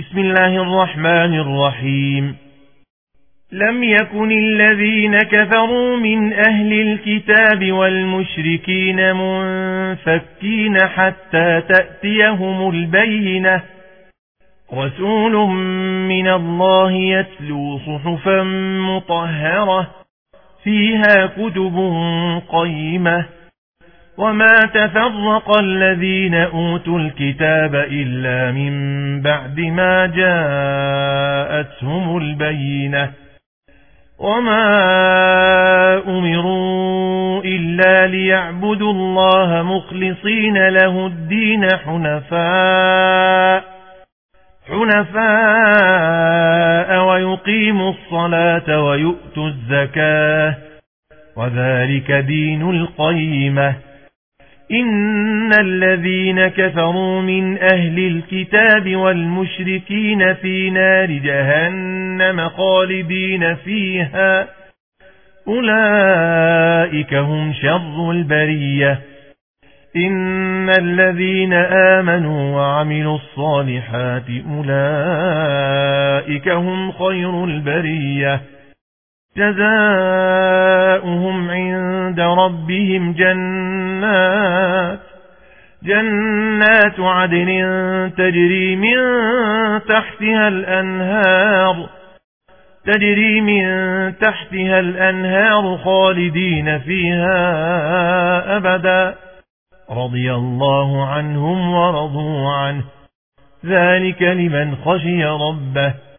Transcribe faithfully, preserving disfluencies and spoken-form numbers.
بسم الله الرحمن الرحيم. لم يكن الذين كفروا من أهل الكتاب والمشركين منفكين حتى تأتيهم البينة، رسول من الله يتلو صحفا مطهرة فيها كتب قيمة، وما تفرق الذين أوتوا الكتاب إلا من بعد ما جاءتهم البينة، وما أمروا إلا ليعبدوا الله مخلصين له الدين حنفاء حنفاء ويقيموا الصلاة ويؤتوا الزكاة، وذلك دين القيمة. إن الذين كفروا من أهل الكتاب والمشركين في نار جهنم خالدين فيها، أولئك هم شر البرية. إن الذين آمنوا وعملوا الصالحات أولئك هم خير البرية، جزاؤهم عند ربهم جنات جنات عدن تجري من تحتها الأنهار تجري من تحتها الأنهار خالدين فيها أبدا، رضي الله عنهم ورضوا عنه، ذلك لمن خشي ربه.